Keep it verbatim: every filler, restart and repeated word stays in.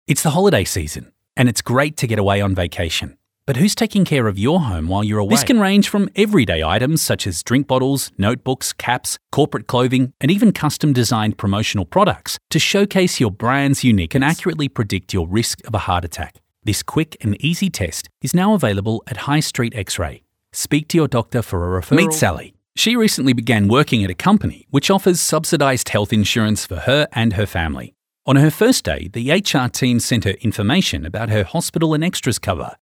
It's the holiday season, and it's great to get away on vacation. But who's taking care of your home while you're away? This can range from everyday items such as drink bottles, notebooks, caps, corporate clothing, and even custom-designed promotional products to showcase your brand's uniqueness and accurately predict your risk of a heart attack. This quick and easy test is now available at High Street X-Ray. Speak to your doctor for a referral. Meet Sally. She recently began working at a company which offers subsidised health insurance for her and her family. On her first day, the H R team sent her information about her hospital and extras cover,